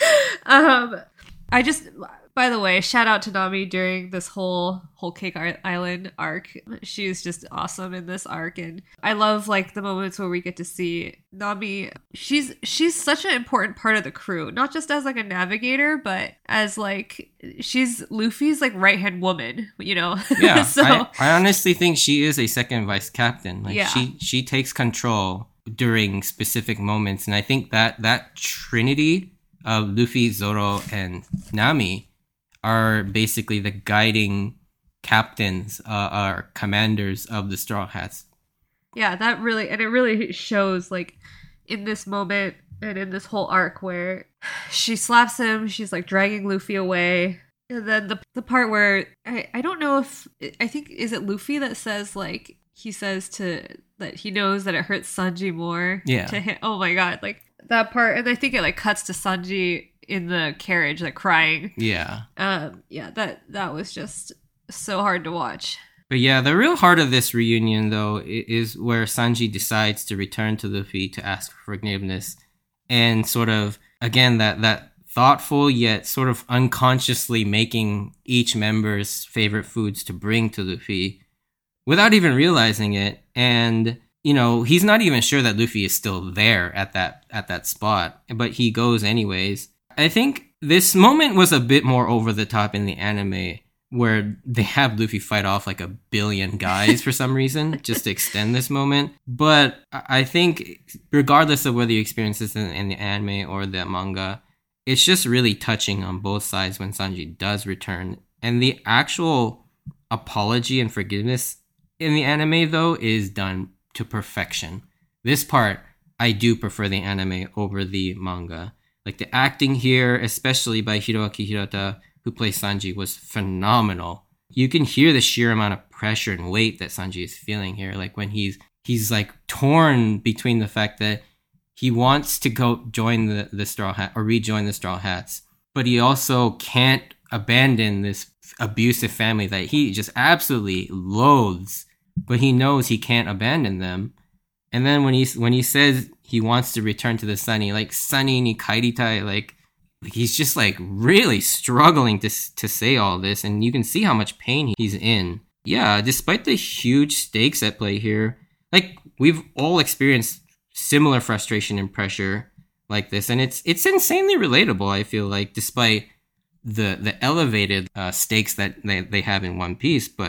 um, I just, by the way, shout out to Nami during this whole Whole Cake Island arc. She is just awesome in this arc, and I love like the moments where we get to see Nami. She's she's such an important part of the crew, not just as like a navigator, but as like, she's Luffy's like right hand woman, you know. Yeah, so I, I honestly think she is a second vice captain. Like, yeah. she she takes control during specific moments, and I think that that trinity of Luffy, Zoro, and Nami are basically the guiding captains, uh, or commanders of the Straw Hats. Yeah, that really, and it really shows like in this moment and in this whole arc where she slaps him, she's like dragging Luffy away. And then the the part where, I, I don't know if, I think, is it Luffy that says like, he says to, that he knows that it hurts Sanji more. Yeah. To him. Oh my god, like that part. And I think it like cuts to Sanji in the carriage, like crying. Yeah. Um. Yeah. That that was just so hard to watch. But yeah, the real heart of this reunion, though, is where Sanji decides to return to Luffy to ask for forgiveness, and sort of, again, that that thoughtful yet sort of unconsciously making each member's favorite foods to bring to Luffy without even realizing it. And you know, he's not even sure that Luffy is still there at that at that spot, but he goes anyways. I think this moment was a bit more over the top in the anime, where they have Luffy fight off like a billion guys for some reason, just to extend this moment. But I think regardless of whether you experience this in, in the anime or the manga, it's just really touching on both sides when Sanji does return. And the actual apology and forgiveness in the anime, though, is done to perfection. This part, I do prefer the anime over the manga. Like, the acting here, especially by Hiroaki Hirata, who plays Sanji, was phenomenal. You can hear the sheer amount of pressure and weight that Sanji is feeling here. Like, when he's he's like torn between the fact that he wants to go join the, the Straw Hat or rejoin the Straw Hats, but he also can't abandon this abusive family that he just absolutely loathes, but he knows he can't abandon them. And then when he when he says he wants to return to the Sunny, like Sunny ni kairitai, like he's just like really struggling to to say all this, and you can see how much pain he's in. Yeah, despite the huge stakes at play here, like we've all experienced similar frustration and pressure like this, and it's it's insanely relatable. I feel like, despite the the elevated uh, stakes that they, they have in One Piece, but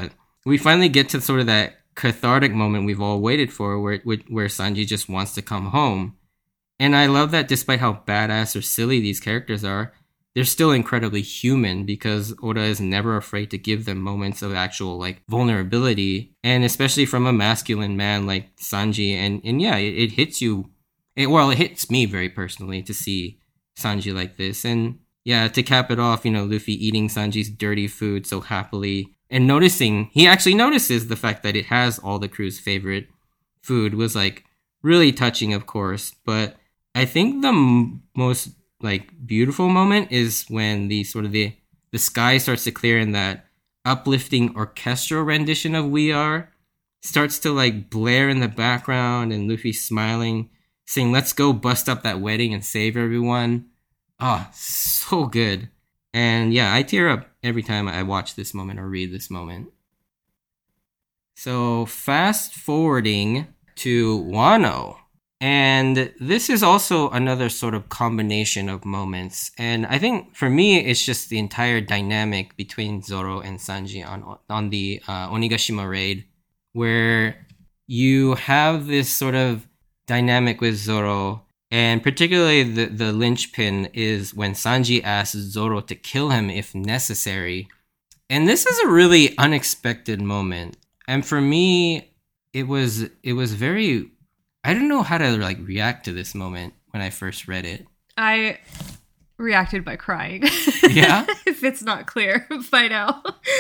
we finally get to sort of that cathartic moment we've all waited for, where where Sanji just wants to come home. And I love that despite how badass or silly these characters are, they're still incredibly human, because Oda is never afraid to give them moments of actual like vulnerability, and especially from a masculine man like Sanji. And and yeah, it, it hits you. It, well, it hits me very personally to see Sanji like this. And yeah, to cap it off, you know, Luffy eating Sanji's dirty food so happily, and noticing, he actually notices the fact that it has all the crew's favorite food, was like really touching, of course. But I think the m- most like beautiful moment is when the sort of the the sky starts to clear, and that uplifting orchestral rendition of We Are starts to like blare in the background, and Luffy smiling, saying, "Let's go bust up that wedding and save everyone." Ah, oh, so good. And yeah, I tear up every time I watch this moment or read this moment. So fast forwarding to Wano. And this is also another sort of combination of moments. And I think for me, it's just the entire dynamic between Zoro and Sanji on on the uh, Onigashima raid, where you have this sort of dynamic with Zoro. And particularly the, the linchpin is when Sanji asks Zoro to kill him if necessary. And this is a really unexpected moment. And for me, it was it was very... I don't know how to like react to this moment when I first read it. I reacted by crying. Yeah? If it's not clear by now.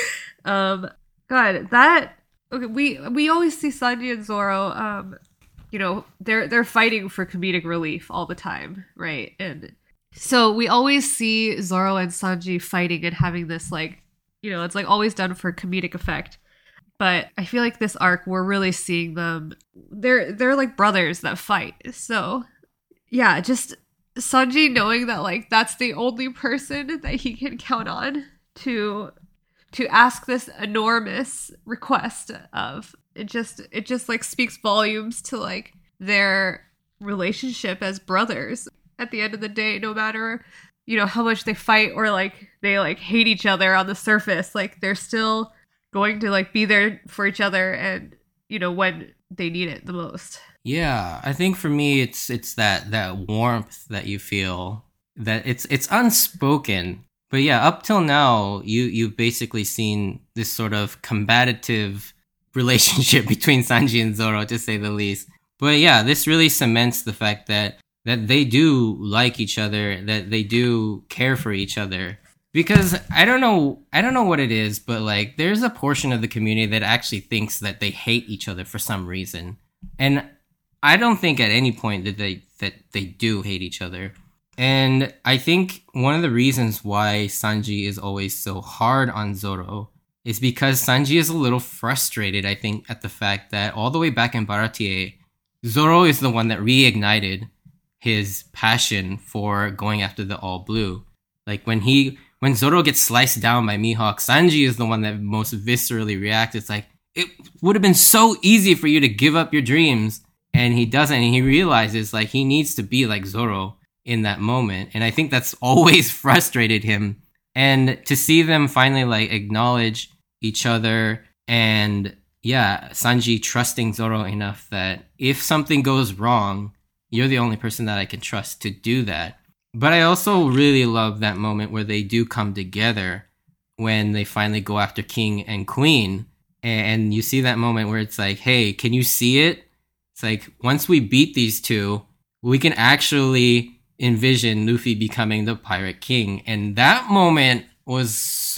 Um, God, that... Okay, we we always see Sanji and Zoro, um, you know, they're they're fighting for comedic relief all the time, right? And so we always see Zoro and Sanji fighting and having this like, you know, it's like always done for comedic effect. But I feel like this arc, we're really seeing them. They're they're like brothers that fight. So yeah, just Sanji knowing that like that's the only person that he can count on to to ask this enormous request of. It just it just like speaks volumes to like their relationship as brothers. At the end of the day, no matter, you know, how much they fight or like they like hate each other on the surface, like they're still going to like be there for each other, and you know, when they need it the most. Yeah, I think for me it's it's that that warmth that you feel, that it's it's unspoken. But yeah, up till now you you've basically seen this sort of combative relationship between Sanji and Zoro, to say the least. But yeah, this really cements the fact that that they do like each other, that they do care for each other. Because I don't know, I don't know what it is, but like there's a portion of the community that actually thinks that they hate each other for some reason, and I don't think at any point that they that they do hate each other. And I think one of the reasons why Sanji is always so hard on Zoro is because Sanji is a little frustrated, I think, at the fact that all the way back in Baratie, Zoro is the one that reignited his passion for going after the All Blue. Like when he. When Zoro gets sliced down by Mihawk, Sanji is the one that most viscerally reacts. It's like, it would have been so easy for you to give up your dreams. And he doesn't. And he realizes like he needs to be like Zoro in that moment. And I think that's always frustrated him. And to see them finally like acknowledge each other, and yeah, Sanji trusting Zoro enough that if something goes wrong, you're the only person that I can trust to do that. But I also really love that moment where they do come together when they finally go after King and Queen. And you see that moment where it's like, hey, can you see it? It's like, once we beat these two, we can actually envision Luffy becoming the Pirate King. And that moment was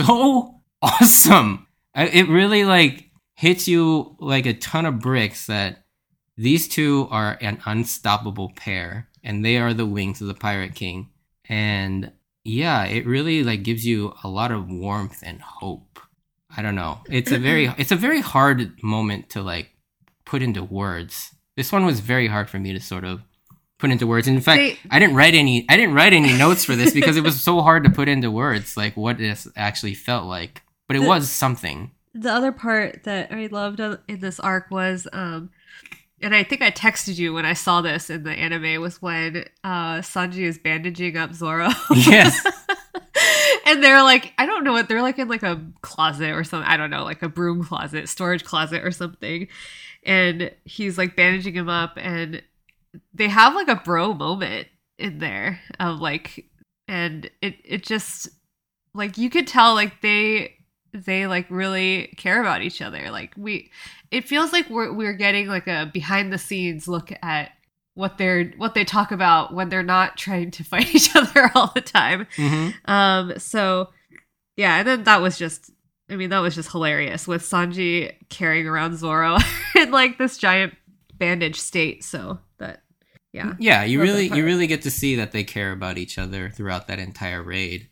so awesome. It really like hits you like a ton of bricks that these two are an unstoppable pair. And they are the wings of the Pirate King. And yeah, it really like gives you a lot of warmth and hope. I don't know. It's a very it's a very hard moment to like put into words. This one was very hard for me to sort of put into words. In fact, they, I didn't write any I didn't write any notes for this because it was so hard to put into words like what this actually felt like. But it the, was something. The other part that I loved in this arc was um and I think I texted you when I saw this in the anime, was when uh, Sanji is bandaging up Zoro. Yes. And they're like, I don't know what, they're like in like a closet or something. I don't know, like a broom closet, storage closet or something. And he's like bandaging him up, and they have like a bro moment in there of like, and it, it just like, you could tell like they, they like really care about each other. Like we, it feels like we're, we're getting like a behind the scenes look at what they're what they talk about when they're not trying to fight each other all the time. Mm-hmm. Um, so yeah, and then that was just, I mean, that was just hilarious with Sanji carrying around Zoro in like this giant bandage state. So that, yeah, yeah, you really you really get to see that they care about each other throughout that entire raid.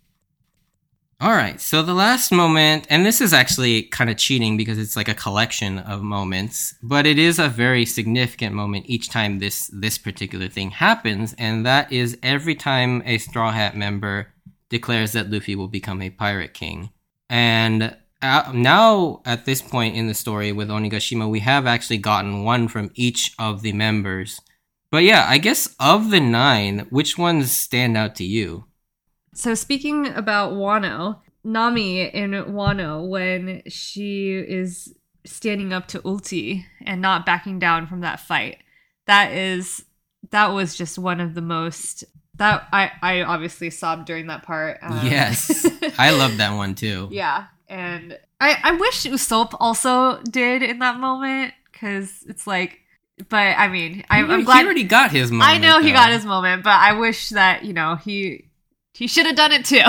All right, so the last moment, and this is actually kind of cheating because it's like a collection of moments, but it is a very significant moment each time this this particular thing happens, and that is every time a Straw Hat member declares that Luffy will become a Pirate King. And uh, now, at this point in the story with Onigashima, we have actually gotten one from each of the members. But yeah, I guess of the nine, which ones stand out to you? So speaking about Wano, Nami in Wano, when she is standing up to Ulti and not backing down from that fight, that is, that was just one of the most, that I, I obviously sobbed during that part. Um, yes, I love that one too. Yeah, and I, I wish Usopp also did in that moment, because it's like, but I mean, I, I'm glad. He already got his moment. I know though. he got his moment, but I wish that, you know, he... He should have done it too.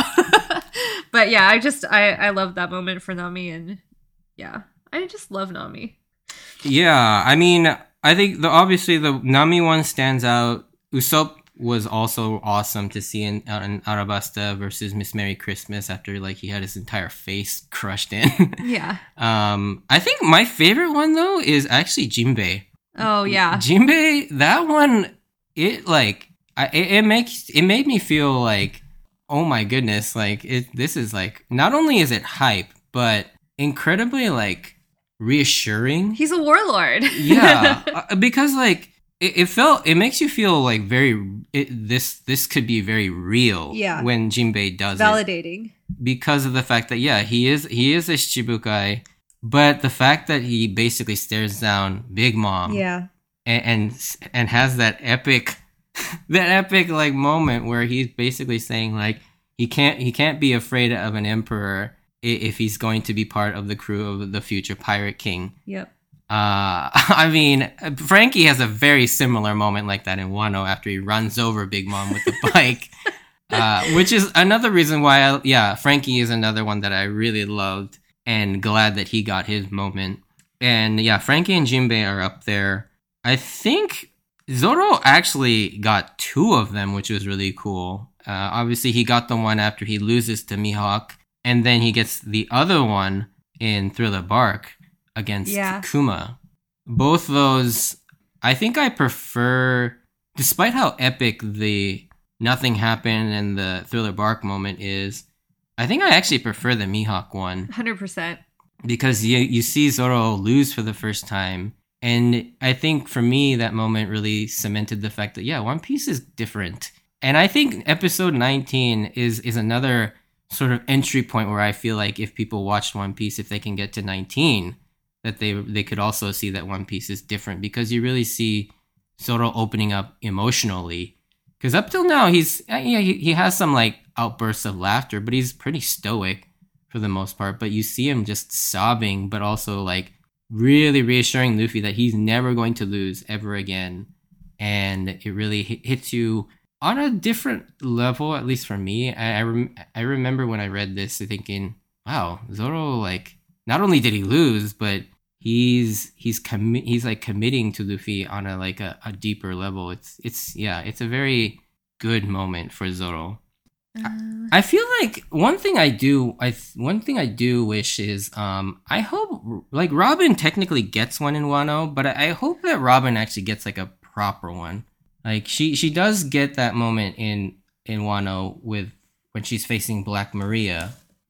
But yeah, I just, I, I love that moment for Nami, and yeah, I just love Nami. Yeah, I mean, I think the obviously the Nami one stands out. Usopp was also awesome to see in, in Arabasta versus Miss Merry Christmas after like he had his entire face crushed in. Yeah. um, I think my favorite one though is actually Jinbei. Oh yeah. Jinbei, that one, it like, I, it, it makes, it made me feel like, oh my goodness, like it this is like, not only is it hype, but incredibly like reassuring. He's a warlord. Yeah, uh, because like it, it felt, it makes you feel like very it, this this could be very real. Yeah. When Jinbei does validating. It, because of the fact that yeah, he is he is a Shichibukai, but the fact that he basically stares down Big Mom. Yeah. And and, and has that epic. That epic like moment where he's basically saying like he can't he can't be afraid of an emperor if he's going to be part of the crew of the future Pirate King. Yep. Uh, I mean, Frankie has a very similar moment like that in Wano after he runs over Big Mom with the bike, uh, which is another reason why I, yeah, Frankie is another one that I really loved and glad that he got his moment. And yeah, Frankie and Jinbei are up there. I think Zoro actually got two of them, which was really cool. Uh, obviously, he got the one after he loses to Mihawk, and then he gets the other one in Thriller Bark against yeah. Kuma. Both those, I think I prefer, despite how epic the nothing happened and the Thriller Bark moment is, I think I actually prefer the Mihawk one. one hundred percent. Because you, you see Zoro lose for the first time. And I think for me, that moment really cemented the fact that, yeah, One Piece is different. And I think episode nineteen is, is another sort of entry point where I feel like if people watched One Piece, if they can get to nineteen, that they they could also see that One Piece is different. Because you really see Zoro opening up emotionally. Because up till now, he's yeah he, he has some like outbursts of laughter, but he's pretty stoic for the most part. But you see him just sobbing, but also like really reassuring Luffy that he's never going to lose ever again. And it really hits you on a different level, at least for me. I I, rem- I remember when I read this thinking, wow, Zoro, like, not only did he lose, but he's he's commi- he's like committing to Luffy on a like a, a deeper level. It's it's yeah, it's a very good moment for Zoro. Uh, I feel like one thing I do, I th- one thing I do wish is, um, I hope like Robin technically gets one in Wano, but I, I hope that Robin actually gets like a proper one. Like she she does get that moment in in Wano with when she's facing Black Maria,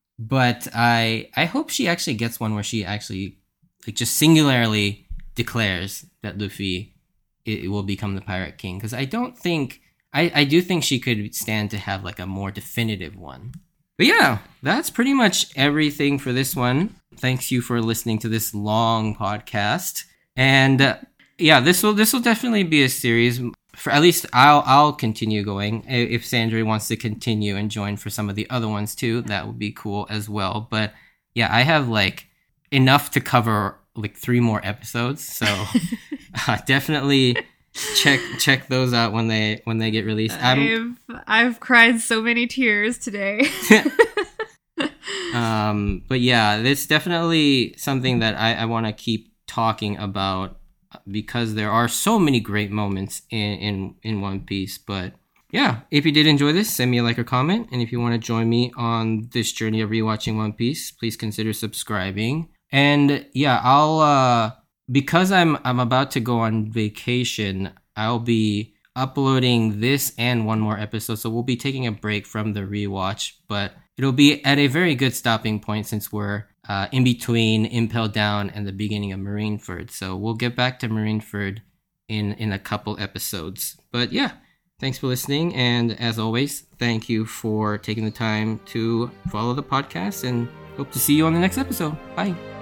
but I I hope she actually gets one where she actually like just singularly declares that Luffy it, it will become the Pirate King, because I don't think. I, I do think she could stand to have like a more definitive one. But yeah, that's pretty much everything for this one. Thanks you for listening to this long podcast. And uh, yeah, this will this will definitely be a series. For at least I'll I'll continue going. If Sandra wants to continue and join for some of the other ones too, that would be cool as well. But yeah, I have like enough to cover like three more episodes, so uh, definitely check check those out when they when they get released. I'm, I've I've cried so many tears today. um, but yeah, it's definitely something that I, I want to keep talking about because there are so many great moments in, in in One Piece. But yeah, if you did enjoy this, send me a like or comment, and if you want to join me on this journey of rewatching One Piece, please consider subscribing. And yeah, I'll uh because I'm I'm about to go on vacation, I'll be uploading this and one more episode, so we'll be taking a break from the rewatch, but it'll be at a very good stopping point since we're uh, in between Impel Down and the beginning of Marineford. So we'll get back to Marineford in in a couple episodes. But yeah, thanks for listening, and as always, thank you for taking the time to follow the podcast, and hope to see you on the next episode. Bye.